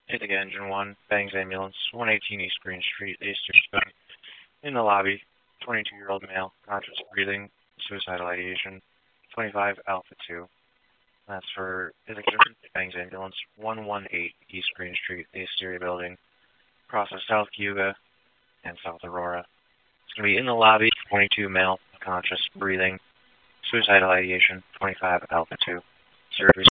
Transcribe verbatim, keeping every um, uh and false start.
Ithaca Engine one, Bangs Ambulance, one eighteen East Green Street, East in the lobby, twenty-two-year-old male, conscious breathing, suicidal ideation, twenty-five Alpha two. That's for Ithaca Bangs Ambulance, one eighteen East Green Street, the Asteria Building, across of South Cayuga and South Aurora. It's going to be in the lobby, twenty-two male, conscious breathing, suicidal ideation, twenty-five Alpha two. Service